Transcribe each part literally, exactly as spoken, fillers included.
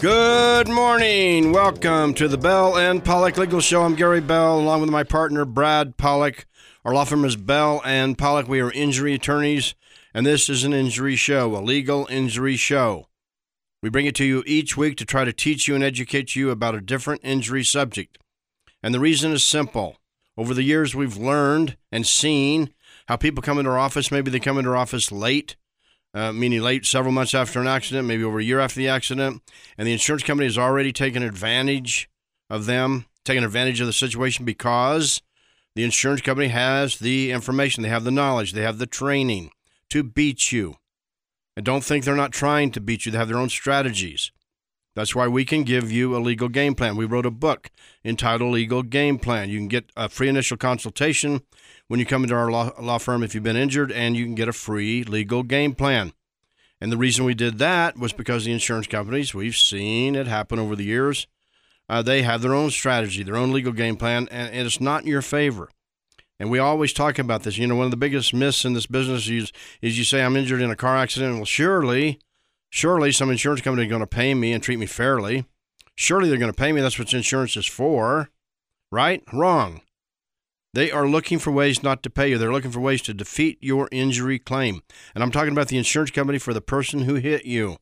Good morning. Welcome to the Bell and Pollock Legal Show. I'm Gary Bell, along with my partner, Brad Pollock. Our law firm is Bell and Pollock. We are injury attorneys, and this is an injury show, a legal injury show. We bring it to you each week to try to teach you and educate you about a different injury subject. And the reason is simple. Over the years, we've learned and seen how people come into our office. Maybe they come into our office late, uh, meaning late several months after an accident, maybe over a year after the accident, and the insurance company has already taken advantage of them, taken advantage of the situation because the insurance company has the information, they have the knowledge, they have the training to beat you. And don't think they're not trying to beat you. They have their own strategies. That's why we can give you a legal game plan. We wrote a book entitled Legal Game Plan. You can get a free initial consultation when you come into our law, law firm if you've been injured, and you can get a free legal game plan. And the reason we did that was because the insurance companies, we've seen it happen over the years, uh, they have their own strategy, their own legal game plan, and, and it's not in your favor. And we always talk about this. You know, one of the biggest myths in this business is, is you say, I'm injured in a car accident. Well, surely, surely some insurance company is going to pay me and treat me fairly. Surely they're going to pay me. That's what insurance is for, right? Wrong. They are looking for ways not to pay you. They're looking for ways to defeat your injury claim. And I'm talking about the insurance company for the person who hit you.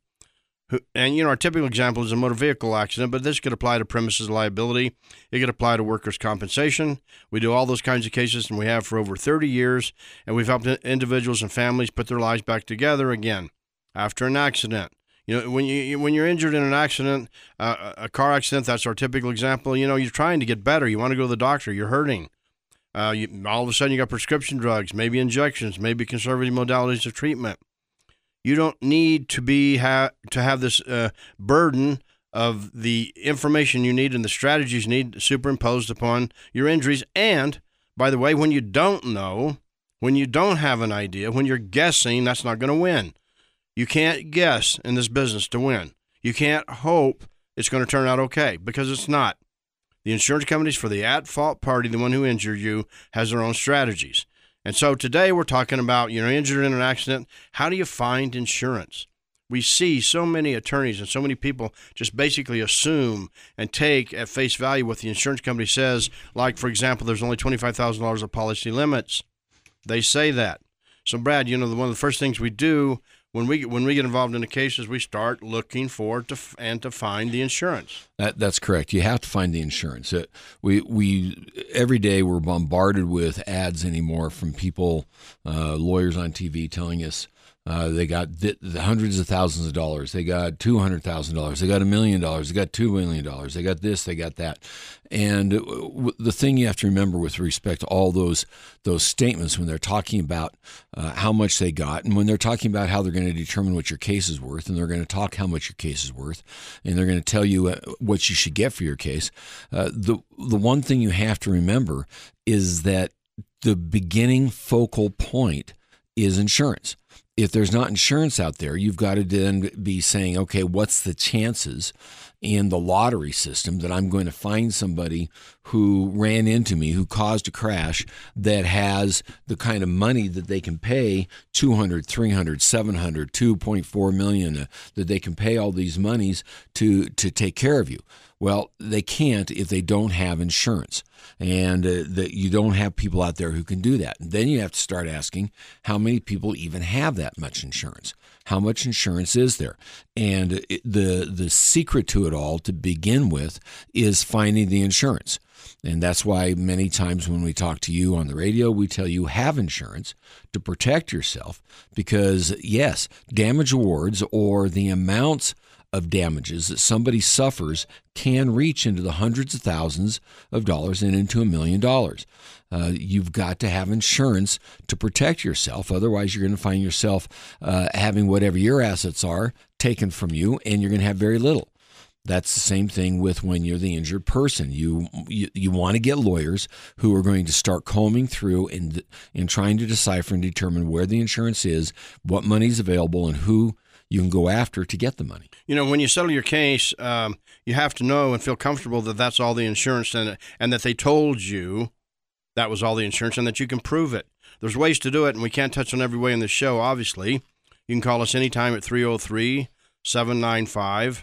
And, you know, our typical example is a motor vehicle accident, but this could apply to premises liability. It could apply to workers' compensation. We do all those kinds of cases, and we have for over thirty years, and we've helped individuals and families put their lives back together again after an accident. You know, when, you, when you're injured in an accident, uh, a car accident, that's our typical example, you know, you're trying to get better. You want to go to the doctor. You're hurting. Uh, you, all of a sudden, you got prescription drugs, maybe injections, maybe conservative modalities of treatment. You don't need to be ha- to have this uh, burden of the information you need and the strategies you need superimposed upon your injuries. And, by the way, when you don't know, when you don't have an idea, when you're guessing, that's not going to win. You can't guess in this business to win. You can't hope it's going to turn out okay, because it's not. The insurance companies for the at-fault party, the one who injured you, has their own strategies. And so today we're talking about, you know, injured in an accident. How do you find insurance? We see so many attorneys and so many people just basically assume and take at face value what the insurance company says. Like, for example, there's only twenty-five thousand dollars of policy limits. They say that. So, Brad, you know, one of the first things we do when we when we get involved in the cases, we start looking for to and to find the insurance. That, that's correct. You have to find the insurance. Uh, we we every day we're bombarded with ads anymore from people, uh, lawyers on T V telling us uh, they got th- the hundreds of thousands of dollars, they got two hundred thousand dollars, they got a million dollars, they got two million dollars, they got this, they got that. And w- the thing you have to remember with respect to all those those statements when they're talking about uh, how much they got, and when they're talking about how they're going to determine what your case is worth, and they're going to talk how much your case is worth, and they're going to tell you uh, what you should get for your case, uh, the the one thing you have to remember is that the beginning focal point is insurance. If there's not insurance out there, you've got to then be saying, okay, what's the chances in the lottery system that I'm going to find somebody who ran into me, who caused a crash, that has the kind of money that they can pay two hundred, three hundred, seven hundred, two point four million, uh, that they can pay all these monies to to take care of you. Well, they can't if they don't have insurance, and uh, that you don't have people out there who can do that. And then you have to start asking how many people even have that much insurance. How much insurance is there? And it, the the secret to it all, to begin with, is finding the insurance. And that's why many times when we talk to you on the radio, we tell you have insurance to protect yourself, because, yes, damage awards or the amounts of damages that somebody suffers can reach into the hundreds of thousands of dollars and into a million dollars. Uh, you've got to have insurance to protect yourself. Otherwise, you're going to find yourself uh, having whatever your assets are taken from you, and you're going to have very little. That's the same thing with when you're the injured person. You you, you want to get lawyers who are going to start combing through and and trying to decipher and determine where the insurance is, what money's available, and who you can go after to get the money. You know, when you settle your case, um, you have to know and feel comfortable that that's all the insurance, and and that they told you that was all the insurance, and that you can prove it. There's ways to do it, and we can't touch on every way in this show, obviously. You can call us anytime at three oh three, seven nine five,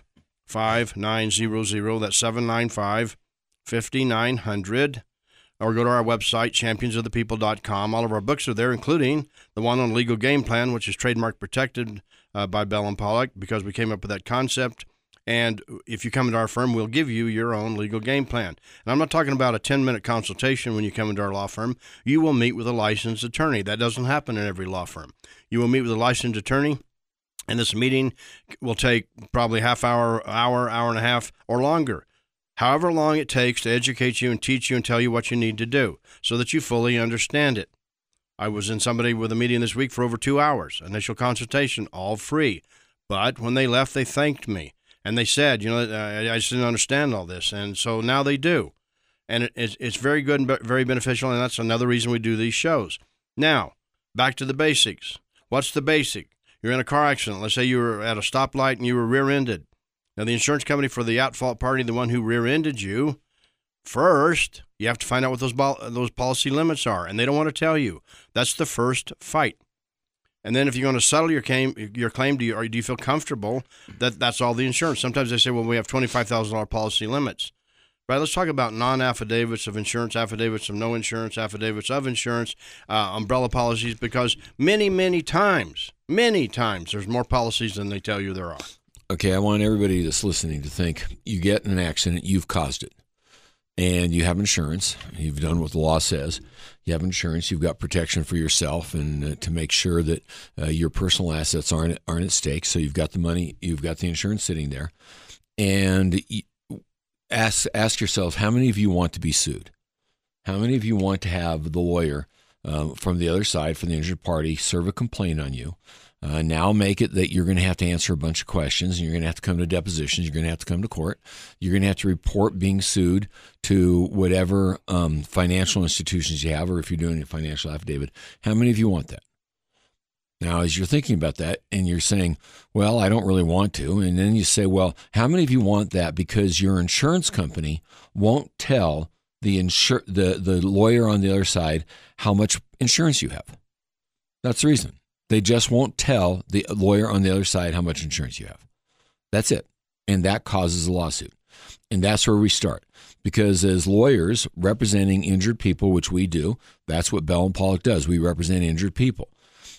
five nine zero zero. That's seven nine five, five nine zero zero. Or go to our website, champions of the people dot com. All of our books are there, including the one on legal game plan, which is trademark protected uh, by Bell and Pollock because we came up with that concept. And if you come into our firm, we'll give you your own legal game plan. And I'm not talking about a ten-minute consultation when you come into our law firm. You will meet with a licensed attorney. That doesn't happen in every law firm. You will meet with a licensed attorney, and this meeting will take probably half hour, hour, hour and a half, or longer. However long it takes to educate you and teach you and tell you what you need to do so that you fully understand it. I was in somebody with a meeting this week for over two hours, initial consultation, all free. But when they left, they thanked me. And they said, you know, I just didn't understand all this. And so now they do. And it, it's, it's very good and very beneficial, and that's another reason we do these shows. Now, back to the basics. What's the basic? You're in a car accident. Let's say you were at a stoplight and you were rear-ended. Now, the insurance company for the at-fault party, the one who rear-ended you, first, you have to find out what those those policy limits are, and they don't want to tell you. That's the first fight. And then if you're going to settle your claim, your claim, do you, or do you feel comfortable that that's all the insurance? Sometimes they say, well, we have twenty-five thousand dollars policy limits. Right, let's talk about non-affidavits of insurance, affidavits of no insurance, affidavits of insurance, uh, umbrella policies, because many, many times, many times, there's more policies than they tell you there are. Okay, I want everybody that's listening to think you get in an accident, you've caused it. And you have insurance. You've done what the law says. You have insurance. You've got protection for yourself and uh, to make sure that uh, your personal assets aren't aren't at stake. So you've got the money. You've got the insurance sitting there. And you ask ask yourself, how many of you want to be sued? How many of you want to have the lawyer uh, from the other side, from the injured party, serve a complaint on you? Uh, now make it that you're going to have to answer a bunch of questions, and you're going to have to come to depositions. You're going to have to come to court. You're going to have to report being sued to whatever um, financial institutions you have, or if you're doing a financial affidavit. How many of you want that? Now, as you're thinking about that, and you're saying, well, I don't really want to, and then you say, well, how many of you want that because your insurance company won't tell the insur- the the lawyer on the other side how much insurance you have? That's the reason. They just won't tell the lawyer on the other side how much insurance you have. That's it. And that causes a lawsuit. And that's where we start. Because as lawyers representing injured people, which we do, that's what Bell and Pollock does. We represent injured people.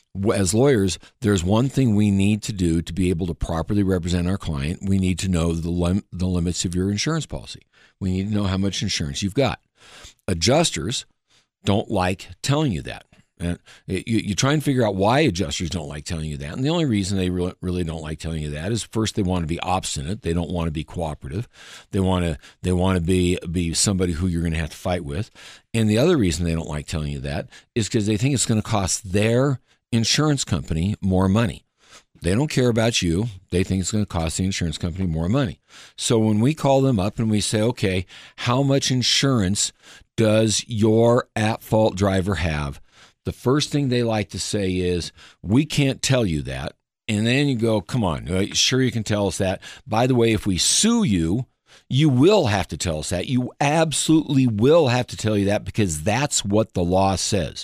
As lawyers, there's one thing we need to do to be able to properly represent our client. We need to know the lim- the limits of your insurance policy. We need to know how much insurance you've got. Adjusters don't like telling you that. And you, you try and figure out why adjusters don't like telling you that. And the only reason they really, really don't like telling you that is, first, they want to be obstinate. They don't want to be cooperative. They want to they want to be, be somebody who you're going to have to fight with. And the other reason they don't like telling you that is because they think it's going to cost their insurance company more money. They don't care about you. They think it's going to cost the insurance company more money. So when we call them up and we say, okay, how much insurance does your at-fault driver have? The first thing they like to say is, we can't tell you that. And then you go, come on, sure you can tell us that. By the way, if we sue you, you will have to tell us that. You absolutely will have to tell you that because that's what the law says.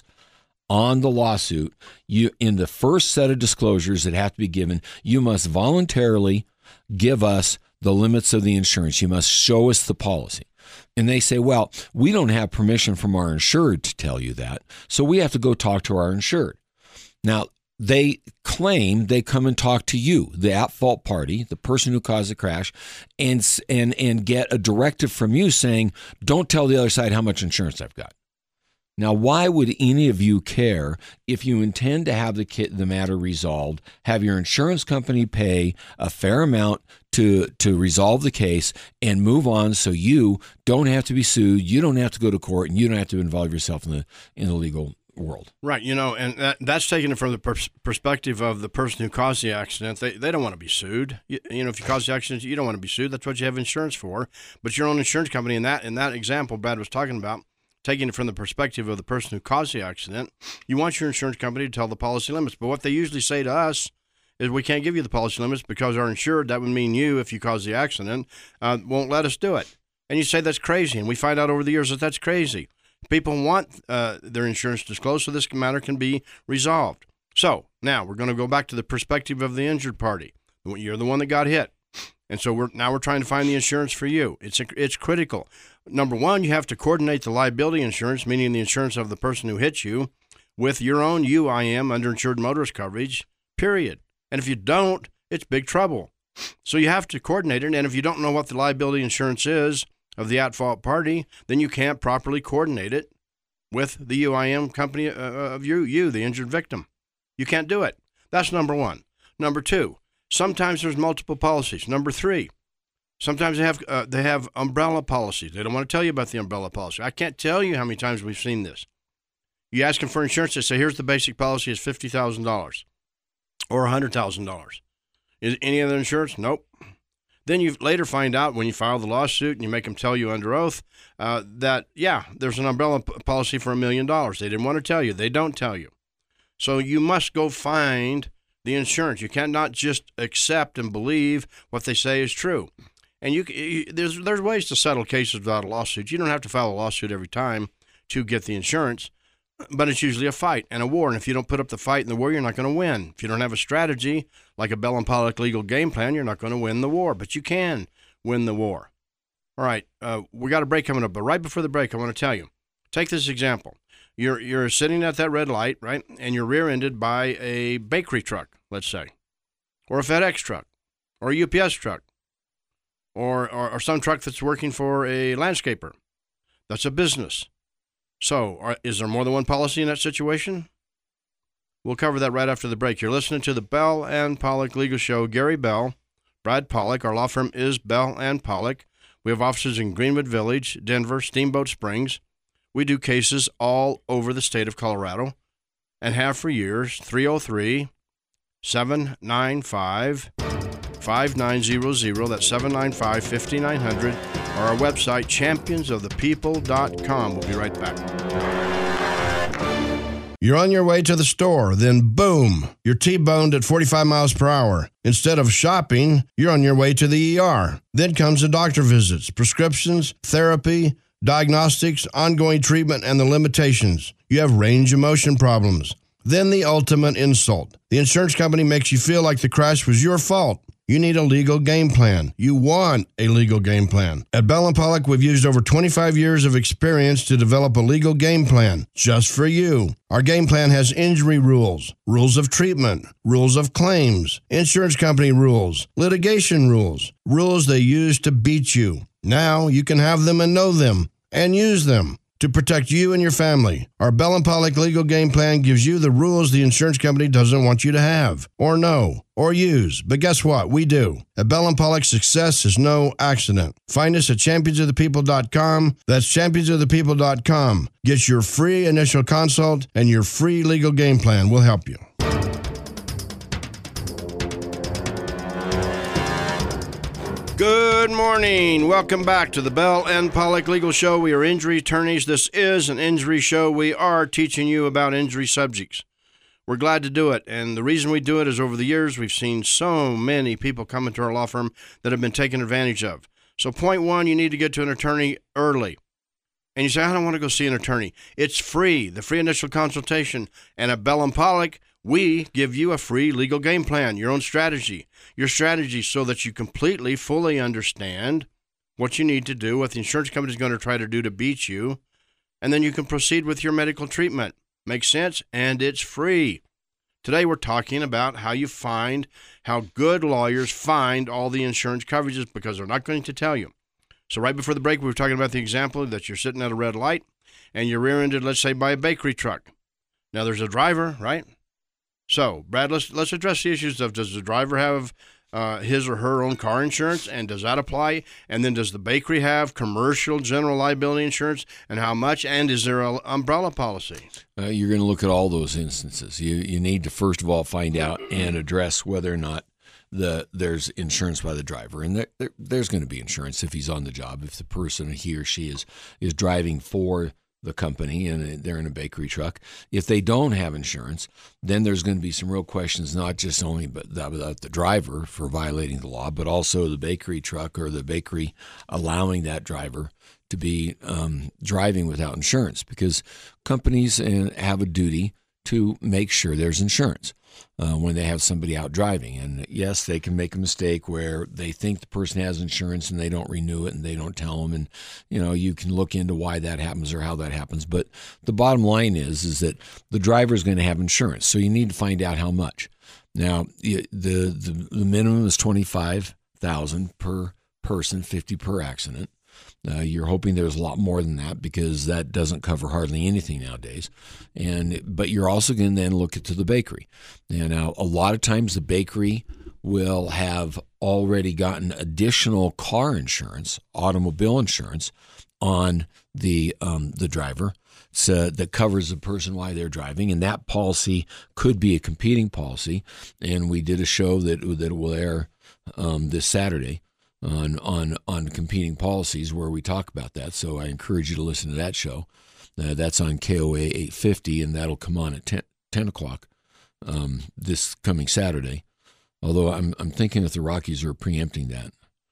On the lawsuit, you in the first set of disclosures that have to be given, you must voluntarily give us the limits of the insurance. You must show us the policy. And they say, well, we don't have permission from our insured to tell you that, so we have to go talk to our insured. Now, they claim they come and talk to you, the at-fault party, the person who caused the crash, and, and, and get a directive from you saying, don't tell the other side how much insurance I've got. Now, why would any of you care if you intend to have the kit, the matter resolved, have your insurance company pay a fair amount to to resolve the case and move on so you don't have to be sued, you don't have to go to court, and you don't have to involve yourself in the in the legal world? Right, you know, and that, that's taken it from the pers- perspective of the person who caused the accident. They they don't want to be sued. You, you know, if you cause the accident, you don't want to be sued. That's what you have insurance for. But your own insurance company, in that in that example Brad was talking about, taking it from the perspective of the person who caused the accident, you want your insurance company to tell the policy limits. But what they usually say to us is, we can't give you the policy limits because our insured, that would mean you, if you caused the accident, uh, won't let us do it. And you say that's crazy. And we find out over the years that that's crazy. People want uh, their insurance disclosed so this matter can be resolved. So now we're going to go back to the perspective of the injured party. You're the one that got hit. And so we're now we're trying to find the insurance for you. It's it's critical. Number one, you have to coordinate the liability insurance, meaning the insurance of the person who hits you, with your own U I M, underinsured motorist coverage, period. And if you don't, it's big trouble. So you have to coordinate it. And if you don't know what the liability insurance is of the at-fault party, then you can't properly coordinate it with the U I M company of you, you, the injured victim. You can't do it. That's number one. Number two, sometimes there's multiple policies. Number three, sometimes they have uh, they have umbrella policies. They don't want to tell you about the umbrella policy. I can't tell you how many times we've seen this. You ask them for insurance, they say, here's the basic policy is fifty thousand dollars or one hundred thousand dollars. Is any other insurance? Nope. Then you later find out when you file the lawsuit and you make them tell you under oath uh, that, yeah, there's an umbrella p- policy for a million dollars. They didn't want to tell you. They don't tell you. So you must go find the insurance. You cannot just accept and believe what they say is true. And you, you there's there's ways to settle cases without a lawsuit. You don't have to file a lawsuit every time to get the insurance, but it's usually a fight and a war. And if you don't put up the fight in the war, you're not going to win. If you don't have a strategy like a Bell and Pollock legal game plan, you're not going to win the war. But you can win the war. All right, uh, we got a break coming up. But right before the break, I want to tell you, take this example. You're you're sitting at that red light, right, and you're rear-ended by a bakery truck, let's say, or a FedEx truck, or a U P S truck, or, or, or some truck that's working for a landscaper. That's a business. So are, is there more than one policy in that situation? We'll cover that right after the break. You're listening to the Bell and Pollock Legal Show. Gary Bell, Brad Pollock. Our law firm is Bell and Pollock. We have offices in Greenwood Village, Denver, Steamboat Springs. We do cases all over the state of Colorado and have for years. Three oh three, seven nine five, five nine zero zero. That's seven nine five, five nine zero zero. Or our website, champions of the people dot com. We'll be right back. You're on your way to the store, then boom, you're T-boned at forty-five miles per hour. Instead of shopping, you're on your way to the E R. Then comes the doctor visits, prescriptions, therapy, diagnostics, ongoing treatment, and the limitations. You have range of motion problems. Then the ultimate insult. The insurance company makes you feel like the crash was your fault. You need a legal game plan. You want a legal game plan. At Bell and Pollock, we've used over twenty-five years of experience to develop a legal game plan just for you. Our game plan has injury rules, rules of treatment, rules of claims, insurance company rules, litigation rules, rules they use to beat you. Now you can have them and know them and use them to protect you and your family. Our Bell and Pollock legal game plan gives you the rules the insurance company doesn't want you to have, or know, or use. But guess what? We do. At Bell and Pollock, success is no accident. Find us at champions of the people dot com. That's champions of the people dot com. Get your free initial consult and your free legal game plan. We'll help you. Good morning. Welcome back to the Bell and Pollock Legal Show. We are injury attorneys. This is an injury show. We are teaching you about injury subjects. We're glad to do it. And the reason we do it is over the years, we've seen so many people come into our law firm that have been taken advantage of. So point one, you need to get to an attorney early. And you say, I don't want to go see an attorney. It's free, the free initial consultation. And at Bell and Pollock, we give you a free legal game plan, your own strategy. Your strategy so that you completely, fully understand what you need to do, what the insurance company is going to try to do to beat you, and then you can proceed with your medical treatment. Makes sense? And it's free. Today we're talking about how you find, how good lawyers find all the insurance coverages because they're not going to tell you. So right before the break, we were talking about the example that you're sitting at a red light and you're rear-ended, let's say, by a bakery truck. Now there's a driver, right? So, Brad, let's let's address the issues of, does the driver have uh, his or her own car insurance, and does that apply? And then does the bakery have commercial general liability insurance, and how much? And is there an umbrella policy? Uh, you're going to look at all those instances. You you need to, first of all, find out and address whether or not the there's insurance by the driver. And there, there, there's going to be insurance if he's on the job, if the person, he or she, is is driving for the company and they're in a bakery truck. If they don't have insurance, then there's going to be some real questions, not just only about the driver for violating the law, but also the bakery truck or the bakery allowing that driver to be um, driving without insurance, because companies have a duty to make sure there's insurance. uh, when they have somebody out driving. And yes, they can make a mistake where they think the person has insurance and they don't renew it and they don't tell them. And, you know, you can look into why that happens or how that happens. But the bottom line is, is that the driver is going to have insurance. So you need to find out how much. Now, the the, the minimum is twenty-five thousand dollars per person, fifty per accident. Uh, you're hoping there's a lot more than that because that doesn't cover hardly anything nowadays. And but you're also going to then look into the bakery. And now a lot of times the bakery will have already gotten additional car insurance, automobile insurance on the um, the driver. So that covers the person while they're driving, and that policy could be a competing policy. And we did a show that that will air um, this Saturday on on on competing policies where we talk about that. So I encourage you to listen to that show. Uh, that's on K O A eight fifty, and that'll come on at ten, ten o'clock um, this coming Saturday. Although I'm I'm thinking if the Rockies are preempting that.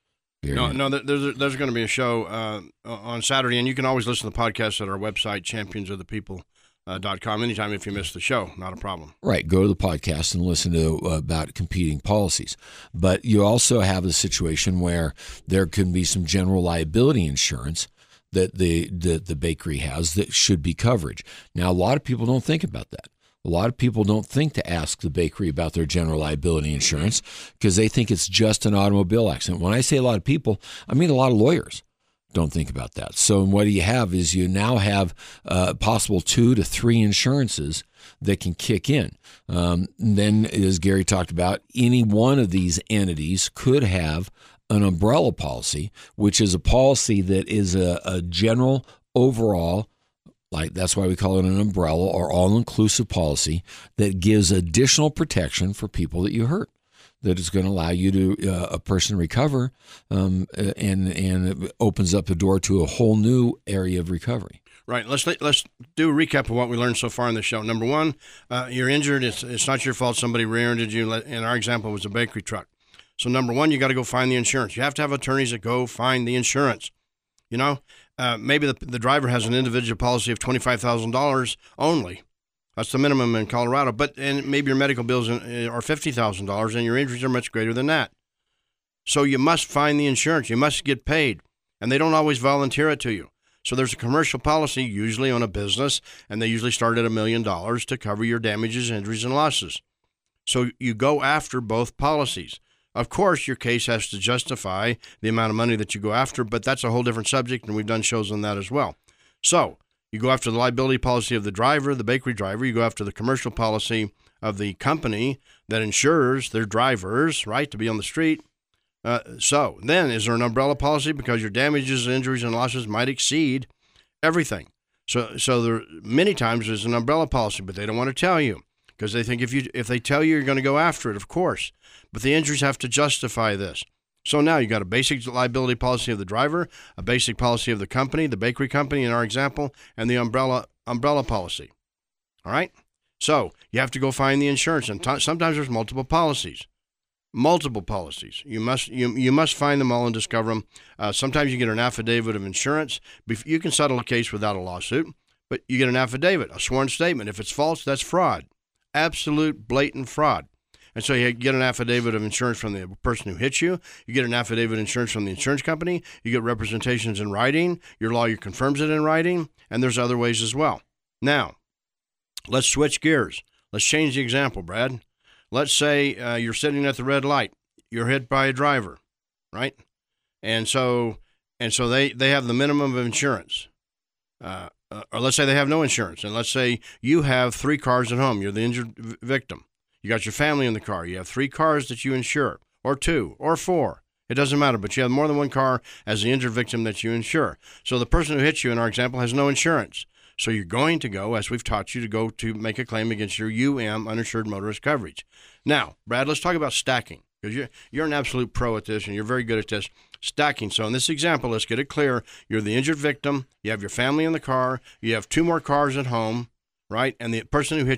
No, no. There's there's going to be a show uh, on Saturday, and you can always listen to the podcast at our website, champions of the people dot com, anytime if you miss the show. Not a problem. Right. Go to the podcast and listen to uh, about competing policies. But you also have a situation where there can be some general liability insurance that the, the, the bakery has that should be coverage. Now, a lot of people don't think about that. A lot of people don't think to ask the bakery about their general liability insurance because they think it's just an automobile accident. When I say a lot of people, I mean a lot of lawyers don't think about that. So what you have is you now have uh, possible two to three insurances that can kick in. Um, then, as Gary talked about, any one of these entities could have an umbrella policy, which is a policy that is a, a general overall, like that's why we call it an umbrella or all-inclusive policy that gives additional protection for people that you hurt. That is going to allow you to uh, a person to recover, um, and and it opens up the door to a whole new area of recovery. Right. Let's let's do a recap of what we learned so far in the show. Number one, uh, you're injured. It's it's not your fault. Somebody rear-ended you. In our example, it was a bakery truck. So number one, you got to go find the insurance. You have to have attorneys that go find the insurance. You know, uh, maybe the the driver has an individual policy of twenty-five thousand dollars only. That's the minimum in Colorado. But and maybe your medical bills are fifty thousand dollars and your injuries are much greater than that. So you must find the insurance. You must get paid. And they don't always volunteer it to you. So there's a commercial policy usually on a business, and they usually start at a million dollars to cover your damages, injuries, and losses. So you go after both policies. Of course, your case has to justify the amount of money that you go after, but that's a whole different subject, and we've done shows on that as well. So you go after the liability policy of the driver, the bakery driver. You go after the commercial policy of the company that insures their drivers, right, to be on the street. Uh, so then is there an umbrella policy because your damages, injuries, and losses might exceed everything? So so there many times there's an umbrella policy, but they don't want to tell you because they think if you if they tell you, you're going to go after it, of course. But the injuries have to justify this. So now you got a basic liability policy of the driver, a basic policy of the company, the bakery company in our example, and the umbrella umbrella policy. All right? So you have to go find the insurance, and t- sometimes there's multiple policies. Multiple policies. You must you you must find them all and discover them. Uh, sometimes you get an affidavit of insurance. You can settle a case without a lawsuit, but you get an affidavit, a sworn statement. If it's false, that's fraud. Absolute blatant fraud. And so you get an affidavit of insurance from the person who hit you. You get an affidavit of insurance from the insurance company. You get representations in writing. Your lawyer confirms it in writing. And there's other ways as well. Now, let's switch gears. Let's change the example, Brad. Let's say uh, you're sitting at the red light. You're hit by a driver, right? And so and so they, they have the minimum of insurance. Uh, uh, or let's say they have no insurance. And let's say you have three cars at home. You're the injured v- victim. You got your family in the car. You have three cars that you insure, or two, or four. It doesn't matter, but you have more than one car as the injured victim that you insure. So the person who hits you in our example has no insurance. So you're going to go, as we've taught you, to go to make a claim against your U M, uninsured motorist coverage. Now, Brad, let's talk about stacking, because you're, you're an absolute pro at this, and you're very good at this. Stacking. So in this example, let's get it clear. You're the injured victim. You have your family in the car. You have two more cars at home, right? And the person who hit you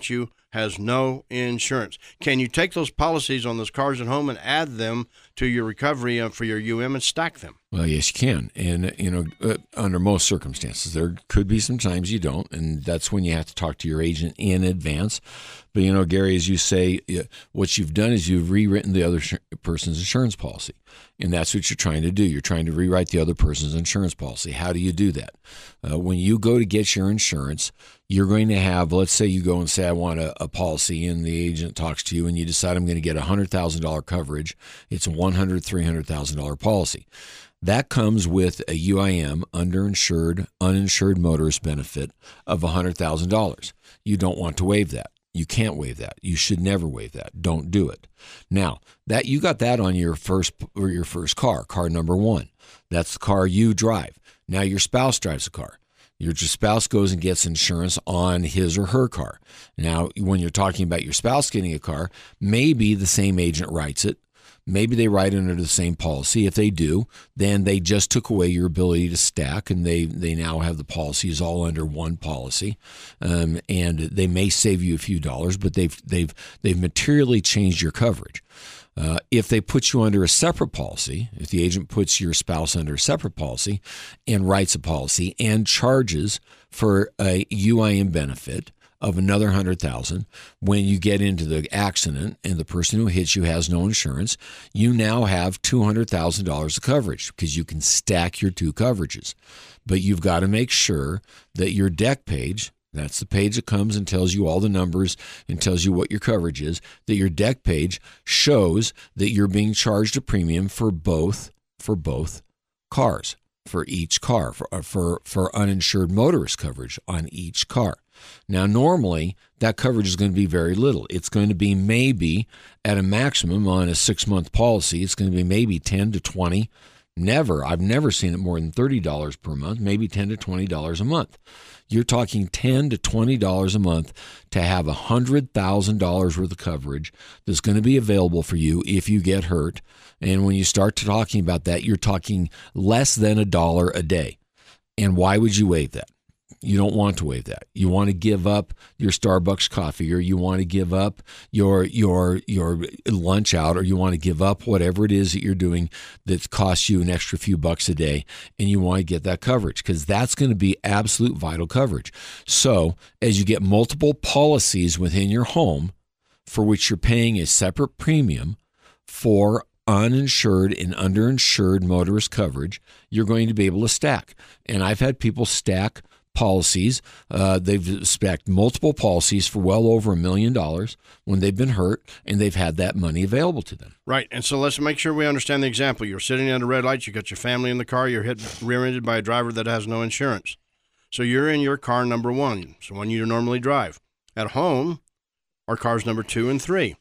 has no insurance. Can you take those policies on those cars at home and add them to your recovery for your U M and stack them? Well, yes, you can. And, you know, uh, under most circumstances, there could be some times you don't, and that's when you have to talk to your agent in advance. But, you know, Gary, as you say, what you've done is you've rewritten the other sh- person's insurance policy, and that's what you're trying to do. You're trying to rewrite the other person's insurance policy. How do you do that? Uh, when you go to get your insurance, you're going to have, let's say you go and say, I want a, a policy, and the agent talks to you, and you decide I'm going to get a one hundred thousand dollars coverage. It's a one hundred thousand dollars, three hundred thousand dollars policy. That comes with a U I M, underinsured, uninsured motorist benefit of one hundred thousand dollars. You don't want to waive that. You can't waive that. You should never waive that. Don't do it. Now, that you got that on your first or your first car, car number one. That's the car you drive. Now your spouse drives a car. Your spouse goes and gets insurance on his or her car. Now, when you're talking about your spouse getting a car, maybe the same agent writes it. Maybe they write under the same policy. If they do, then they just took away your ability to stack, and they, they now have the policies all under one policy. Um, and they may save you a few dollars, but they've they've they've materially changed your coverage. Uh, if they put you under a separate policy, if the agent puts your spouse under a separate policy and writes a policy and charges for a U I M benefit of another one hundred thousand dollars, when you get into the accident and the person who hits you has no insurance, you now have two hundred thousand dollars of coverage because you can stack your two coverages. But you've got to make sure that your deck page, that's the page that comes and tells you all the numbers and tells you what your coverage is, that your deck page shows that you're being charged a premium for both for both cars, for each car, for for, for uninsured motorist coverage on each car. Now, normally, that coverage is going to be very little. It's going to be maybe at a maximum on a six-month policy, it's going to be maybe ten to twenty. Never, I've never seen it more than thirty dollars per month, maybe ten to twenty dollars a month. You're talking ten to twenty dollars a month to have one hundred thousand dollars worth of coverage that's going to be available for you if you get hurt. And when you start talking about that, you're talking less than a dollar a day. And why would you waive that? You don't want to waive that. You want to give up your Starbucks coffee, or you want to give up your your your lunch out, or you want to give up whatever it is that you're doing that costs you an extra few bucks a day, and you want to get that coverage because that's going to be absolute vital coverage. So as you get multiple policies within your home for which you're paying a separate premium for uninsured and underinsured motorist coverage, you're going to be able to stack. And I've had people stack policies. Uh, they've stacked multiple policies for well over a million dollars when they've been hurt, and they've had that money available to them. Right. And so let's make sure we understand the example. You're sitting under red lights. You got your family in the car. You're hit rear-ended by a driver that has no insurance. So you're in your car number one, so one you normally drive. At home are cars number two and three.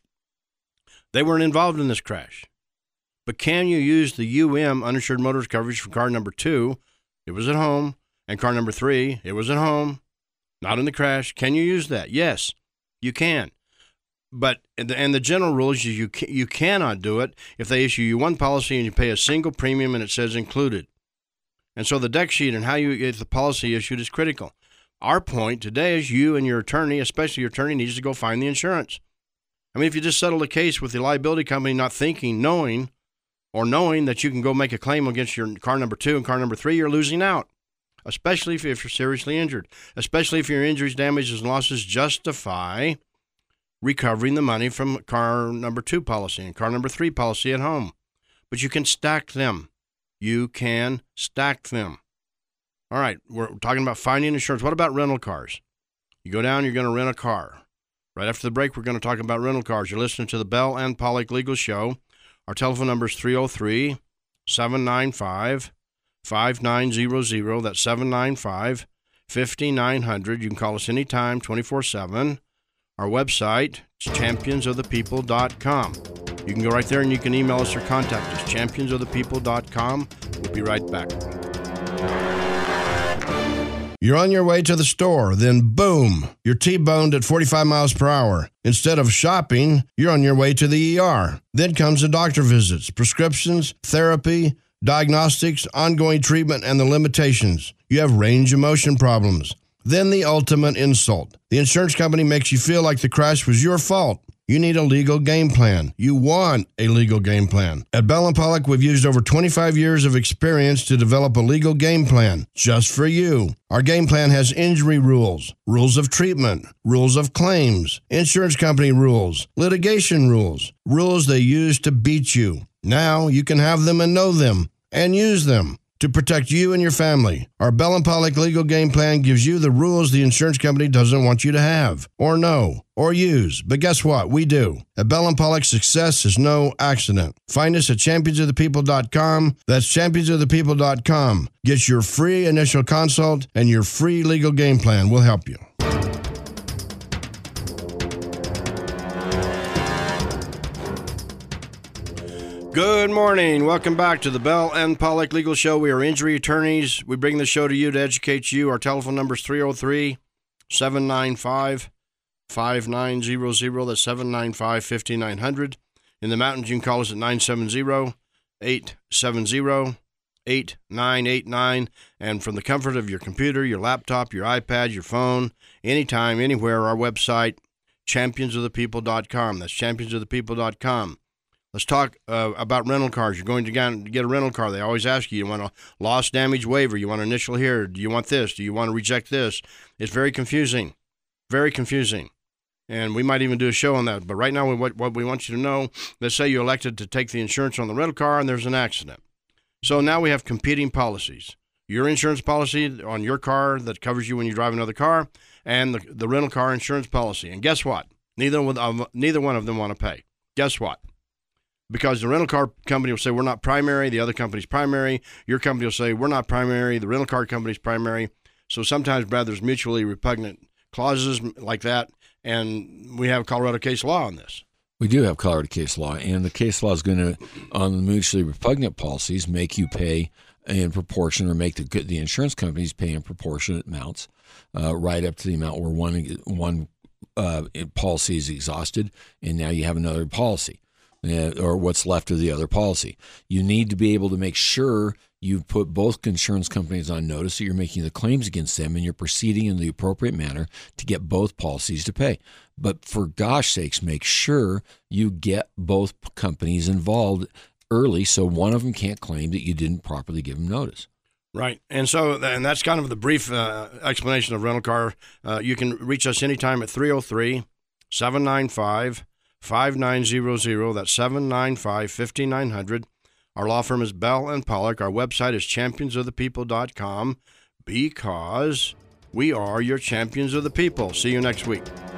They weren't involved in this crash. But can you use the U M, uninsured motorist coverage, for car number two? It was at home. And car number three, it was at home, not in the crash. Can you use that? Yes, you can. But and the general rule is you you cannot do it if they issue you one policy and you pay a single premium and it says included. And so the deck sheet and how you get the policy issued is critical. Our point today is you and your attorney, especially your attorney, needs to go find the insurance. I mean, if you just settle the case with the liability company not thinking, knowing, or knowing that you can go make a claim against your car number two and car number three, you're losing out. Especially if you're seriously injured, especially if your injuries, damages, and losses justify recovering the money from car number two policy and car number three policy at home. But you can stack them. You can stack them. All right, we're talking about finding insurance. What about rental cars? You go down, you're going to rent a car. Right after the break, we're going to talk about rental cars. You're listening to the Bell and Pollock Legal Show. Our telephone number is three oh three, seven nine five, five nine zero zero. That's seven nine five, five nine zero zero. You can call us anytime, twenty-four seven. Our website is champions of the people dot com. You can go right there and you can email us or contact us, champions of the people dot com. We'll be right back. You're on your way to the store, then boom, you're T-boned at forty-five miles per hour. Instead of shopping, you're on your way to the E R. Then comes the doctor visits, prescriptions, therapy, diagnostics, ongoing treatment, and the limitations. You have range of motion problems. then the ultimate insult. The insurance company makes you feel like the crash was your fault. You need a legal game plan. You want a legal game plan. At Bell and Pollock, we've used over twenty-five years of experience to develop a legal game plan just for you. Our game plan has injury rules, rules of treatment, rules of claims, insurance company rules, litigation rules, rules they use to beat you. Now you can have them and know them and use them to protect you and your family. Our Bell and Pollock legal game plan gives you the rules the insurance company doesn't want you to have, or know, or use. But guess what? We do. At Bell and Pollock, success is no accident. Find us at champions of the people dot com. That's champions of the people dot com. Get your free initial consult and your free legal game plan. We'll help you. Good morning. Welcome back to the Bell and Pollock Legal Show. We are injury attorneys. We bring the show to you to educate you. Our telephone number is three oh three, seven nine five, five nine zero zero. That's seven nine five, five nine zero zero. In the mountains, you can call us at nine seven zero, eight seven zero, eight nine eight nine. And from the comfort of your computer, your laptop, your iPad, your phone, anytime, anywhere, our website, champions of the people dot com. That's champions of the people dot com. Let's talk uh, about rental cars. You're going to get a rental car. They always ask you, you want a loss damage waiver? You want an initial here? Do you want this? Do you want to reject this? It's very confusing, very confusing. And we might even do a show on that. But right now, what, what we want you to know, let's say you elected to take the insurance on the rental car and there's an accident. So now we have competing policies. Your insurance policy on your car that covers you when you drive another car, and the, the rental car insurance policy. And guess what? Neither, um, neither one of them want to pay. Guess what? Because the rental car company will say, we're not primary, the other company's primary. Your company will say, we're not primary, the rental car company's primary. So sometimes, Brad, there's mutually repugnant clauses like that, and we have Colorado case law on this. We do have Colorado case law, and the case law is going to, on the mutually repugnant policies, make you pay in proportion, or make the the insurance companies pay in proportionate amounts, uh, right up to the amount where one, one uh, policy is exhausted, and now you have another policy. Uh, or what's left of the other policy. You need to be able to make sure you put both insurance companies on notice that you're making the claims against them and you're proceeding in the appropriate manner to get both policies to pay. But for gosh sakes, make sure you get both companies involved early so one of them can't claim that you didn't properly give them notice. Right. And so, and that's kind of the brief uh, explanation of rental car. Uh, you can reach us anytime at three oh three, seven nine five, five nine zero zero. That's seven nine five, five nine zero zero. Our law firm is Bell and Pollock. Our website is champions of the people dot com because we are your champions of the people. See you next week.